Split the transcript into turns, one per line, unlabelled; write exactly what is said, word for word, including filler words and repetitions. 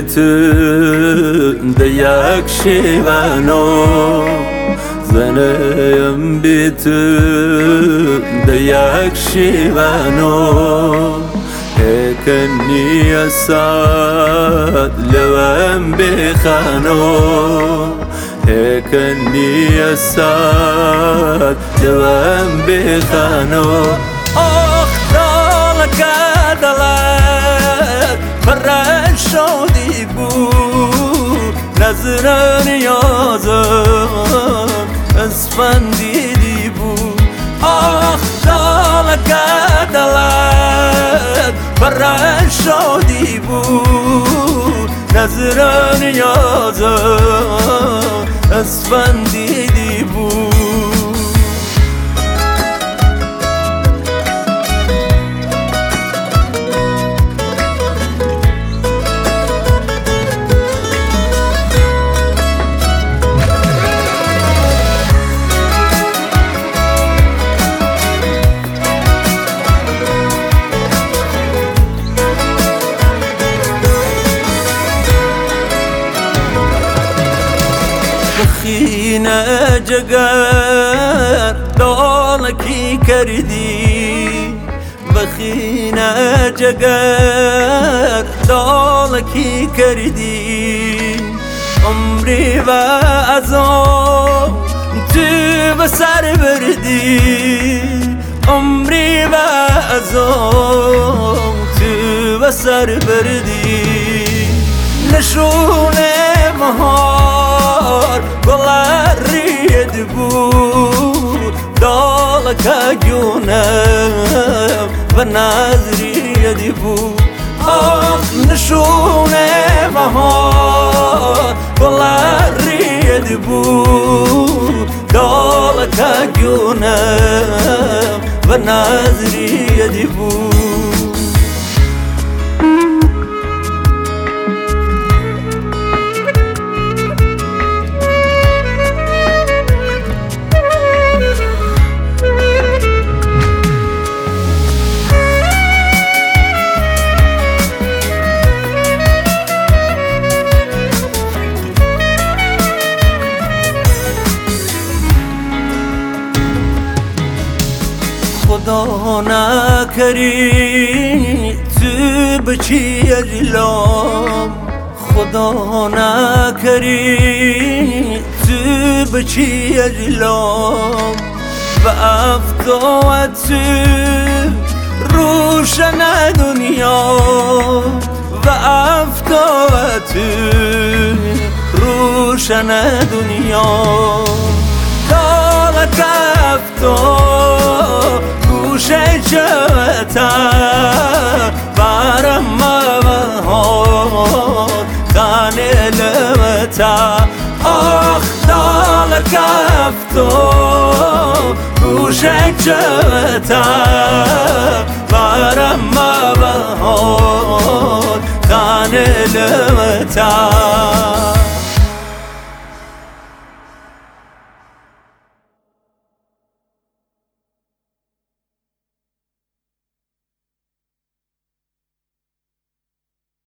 بيتن ديك شيبانو زنايم بيتن ديك شيبانو هكني يساد لوام بخانو هكني يساد لوام بخانو أختالك دلال فرشو ديبو نظران يازم اسفندي ديبو أختالك دلال فرشو ديبو نظران يازم اسفندي ديبو بخينا جگر دالکی کردی بخينا جگر دالکی کردی عمری و ازم تو بسر بردی عمری و ازم تو بسر بردی نشون مهار گلری بود دالک جونم و نظری بود آخ نشون مهار گلری بود دالک جونم و نظری بود خدا نکری تو بچی اجلام خدا نکری تو بچی اجلام و افتاد تو روشن دنیا و افتاد تو روشن دنیا دالک افتاد شجاعتا برم مهار خانه لمتا آخ دالک افتاد شجاعتا برم مهار خانه لمتا